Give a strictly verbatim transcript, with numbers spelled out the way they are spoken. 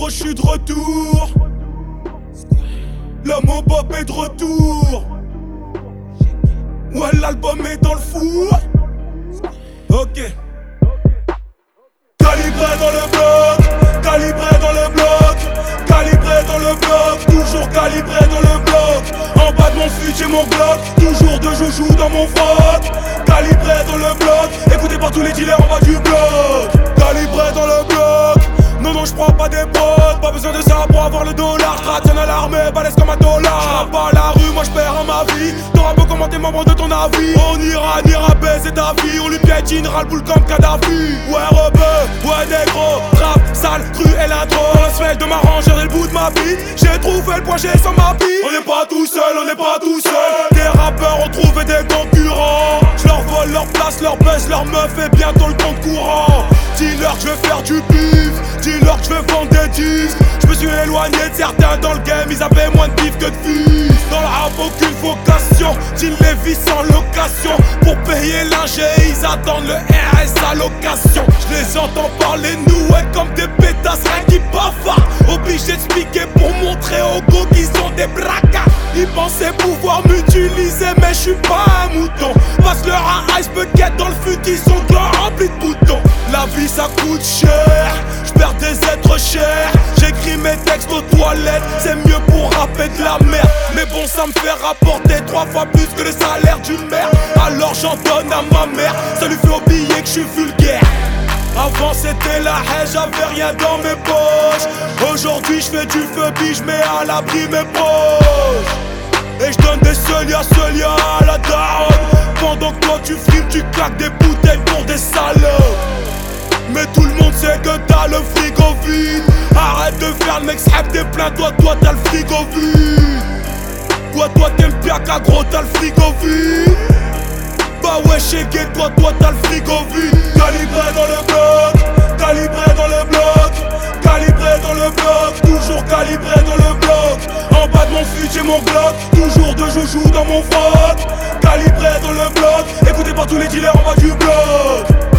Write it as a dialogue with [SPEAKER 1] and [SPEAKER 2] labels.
[SPEAKER 1] Gros, je suis de retour. L'homme au bop est de retour. Ouais, l'album est dans le four. Ok. Calibré dans le bloc, calibré dans le bloc, calibré dans le bloc, toujours calibré dans le bloc. En bas de mon fut j'ai mon bloc, toujours de joujou dans mon froc. Calibré dans le bloc, écouté par tous les dealers en bas du bloc. Calibré dans le bloc, non non j'prends pas des potes, pas besoin de ça pour avoir le dollar. J'trationne à l'armée, balèze comme un dollar. J'rappe pas la rue, moi j'perds en ma vie. T'auras beau commenter membre de ton avis. On ira, on ira baiser ta vie. On lui piétinera le boule comme Kadhafi. Ouais rebeu, ouais négro, rap, sale, cru et la drogue. Dans le sphère de ma rangère et le bout de ma bite, j'ai trouvé le point G sans ma bite. On n'est pas tout seul, on n'est pas tout seul. Des rappeurs ont trouvé des concurrents. Je leur vole leur place, leur buzz, leur meuf et bientôt le compte courant. Dis-leur que je vais faire du bif, dis-leur que je vais vendre des disques. Je me suis éloigné de certains dans le game, ils avaient moins de bif que de fils. Dans le rap aucune vocation, Gilles Lévis sans location. Pour payer l'ingé, ils attendent le R S à location. Je les entends parler noués comme des pétasses, rien qui bavardent. Obligé d'expliquer pour montrer au go qu'ils ont des bracas. Ils pensaient pouvoir m'utiliser mais je suis pas un mouton. Passe leur un ice bucket dans le fut, ils sont glands remplis de boutons. La vie ça coûte cher, j'perds des êtres chers. J'écris mes textes aux toilettes, c'est mieux pour rapper de la merde. Mais bon ça me fait rapporter trois fois plus que le salaire d'une mère. Alors j'en donne à ma mère, ça lui fait oublier que je suis vulgaire. Avant c'était la haine, j'avais rien dans mes poches. Aujourd'hui j'fais du feu, puis j'mets à l'abri mes poches. Et j'donne des seuils à seuils à la daronne. Pendant que toi tu frimes, tu claques des bouteilles pour des salopes. Mais tout le monde sait que t'as le frigo vide. Arrête de faire le mec, s'rap des pleins, toi, toi t'as le frigo vide. Toi, toi t'aimes bien qu'à gros, t'as le frigo vide. Bah ouais, chégué, toi, toi t'as le frigo vide. Calibré dans le bloc, calibré dans le bloc, calibré dans le bloc, toujours calibré dans le bloc. En bas de mon fut j'ai mon bloc, toujours de joujou dans mon froc. Calibré dans le bloc, écouté par tous les dealers en bas du bloc.